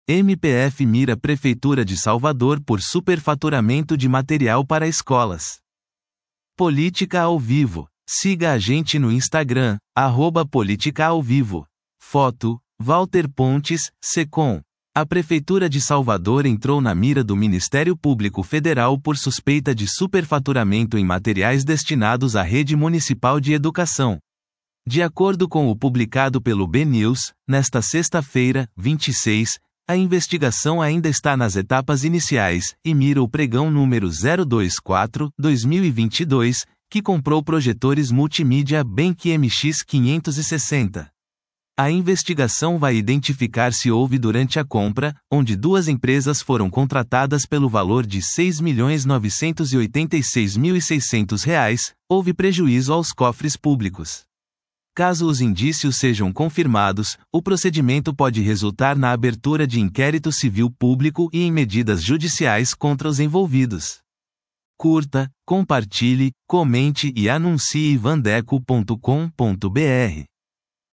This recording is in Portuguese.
MPF mira Prefeitura de Salvador por superfaturamento de material para escolas. Política ao vivo. Siga a gente no Instagram, @políticaaovivo. Foto, Walter Pontes, Secom. A Prefeitura de Salvador entrou na mira do Ministério Público Federal por suspeita de superfaturamento em materiais destinados à rede municipal de educação. De acordo com o publicado pelo BNews, nesta sexta-feira, 26, a investigação ainda está nas etapas iniciais e mira o pregão número 024/2022, que comprou projetores multimídia Benq MX560. A investigação vai identificar se houve durante a compra, onde duas empresas foram contratadas pelo valor de R$ 6.986.600, houve prejuízo aos cofres públicos. Caso os indícios sejam confirmados, o procedimento pode resultar na abertura de inquérito civil público e em medidas judiciais contra os envolvidos. Curta, compartilhe, comente e anuncie vandeco.com.br.